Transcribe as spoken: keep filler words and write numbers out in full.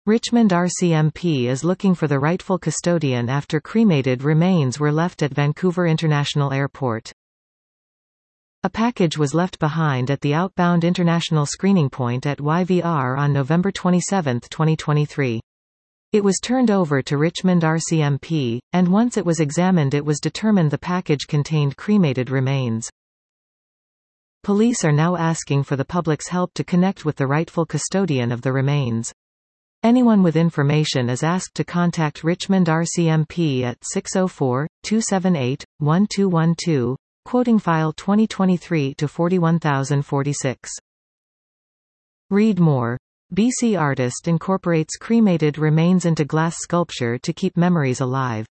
Richmond R C M P is looking for the rightful custodian after cremated remains were left at Vancouver International Airport. A package was left behind at the outbound international screening point at Y V R on November twenty-seventh, twenty twenty-three. It was turned over to Richmond R C M P, and once it was examined it was determined the package contained cremated remains. Police are now asking for the public's help to connect with the rightful custodian of the remains. Anyone with information is asked to contact Richmond R C M P at six oh four, two seven eight, one two one two, quoting file twenty twenty-three to forty-one thousand forty-six. Read more. B C artist incorporates cremated remains into glass sculpture to keep memories alive.